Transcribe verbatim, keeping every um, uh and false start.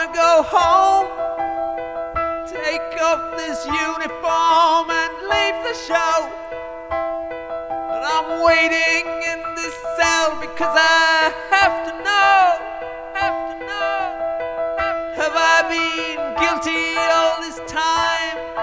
wanna go home, take off this uniform and leave the show. But I'm waiting in this cell because I have to know, have to know, have I been guilty all this time?